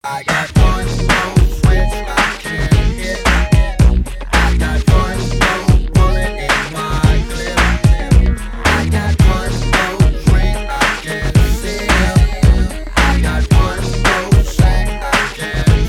I got one slow switch I can't hit. I got one slow bullet in my clip. I got one slow drink I can't sip. I got one slow sack I can't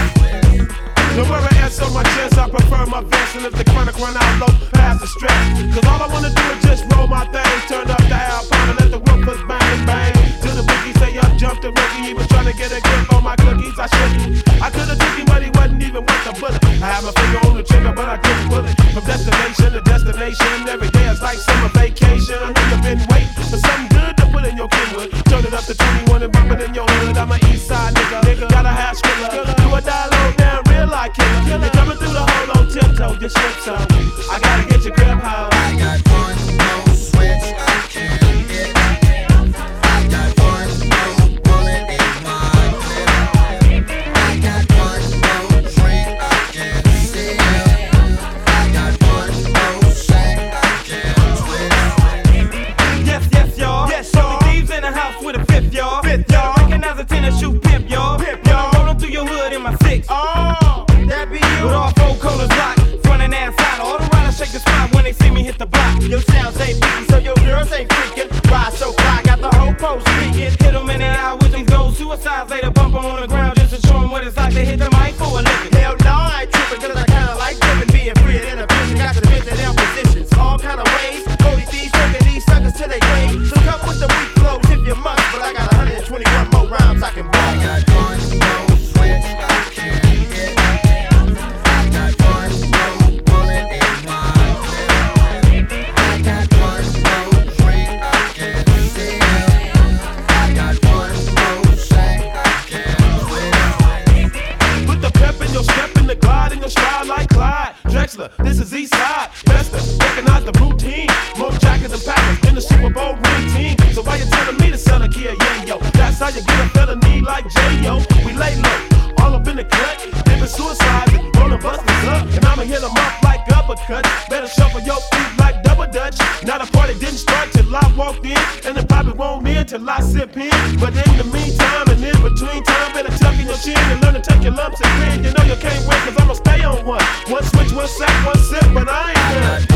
twist. Don't wear an S on my chest, I prefer my vest. And if the chronic run out low, pass the stress. Cause all I wanna do is just roll my thing. Turn up the alpine and let the woofers bang bang. Till the boogie say up, jump the rookie. Even trying to get a grip on my cookies, I shouldn't. I could've took him, but he wasn't even worth the bullet. I had my finger on the trigger, but I didn't pull it. From destination to destination, every day is like summer vacation. I know you've been waiting for something good to put in your Kenwood. Turn it up to 21 and bump it in your hood. I'm a east side nigga, got a hash killer. Do a dialogue down, real like killer. They coming through the hole on tiptoe, just ship some. I gotta get your grip home. I got one slow switch I can't hit. I got one slow bullet in my clip. I got one slow drink I can't sip. I got one slow sack I can't twist. Yes, yes, y'all. Yes, y'all. Thieves in the house with a fifth, y'all. Fifth, y'all. Recognize a tennis shoe pimp, y'all. Pimp, y'all. Rolling through your hood in my six. Oh, that be you. With all four colors locked, front and side. All the riders shake the spot when they see me hit the block. Your sounds ain't beating, so your girls ain't freaking. Ride so fly, got the whole post speaking. Hit them in the eye with them gold suicides. Later bump 'em on the ground just to show 'em what it's like to hit the mic for a living. Hell no, I ain't tripping, cause I kinda like living. Being free and inhibition, got to fit in their positions. All kind of ways, Cody thieves taking these suckers to their grave. So come with the weak flows if you must, but I got 121 more rhymes I can bust. I got one slow switch I can't hit. I got one slow bullet in my clip. I got one slow drink I can't sip. I got one slow sack I can't twist. Put the pep in your step and the glide in your stride like Clyde Drexler. This is East Side, Bester. Recognize the routine. More jackets and packers in the Super Bowl ring team. So why you telling me to sell a Kia? Yeah, yo. That's how you get a felony like J.O. We lay low, all up in the cut. Living suicide, rolling busters up. And I'ma hit 'em up like uppercuts. Better shuffle your feet like double dutch. Now the party didn't start till I walked in. And it probably won't end till I sip in. But in the meantime and in between time, better tuck in your chin and learn to take your lumps and grin. You know you can't win cause I'ma stay on one. One switch, one sack, one sip, but I ain't done.